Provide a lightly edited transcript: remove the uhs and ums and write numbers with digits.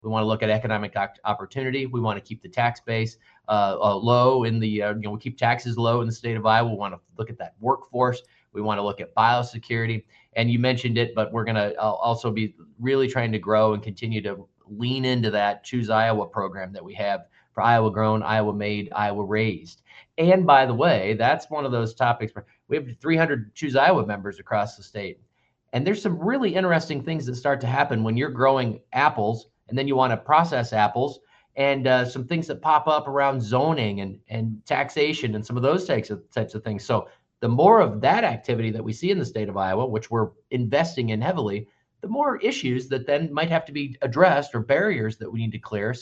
We want to look at economic opportunity. We want to keep the tax base low in the, we keep taxes low in the state of Iowa. We want to look at that workforce. We want to look at biosecurity. And you mentioned it, but we're going to also be really trying to grow and continue to lean into that Choose Iowa program that we have for Iowa grown, Iowa made, Iowa raised. And by the way, that's one of those topics where we have 300 Choose Iowa members across the state. And there's some really interesting things that start to happen when you're growing apples and then you want to process apples, and some things that pop up around zoning and taxation and some of those types of things. So the more of that activity that we see in the state of Iowa, which we're investing in heavily, the more issues that then might have to be addressed or barriers that we need to clear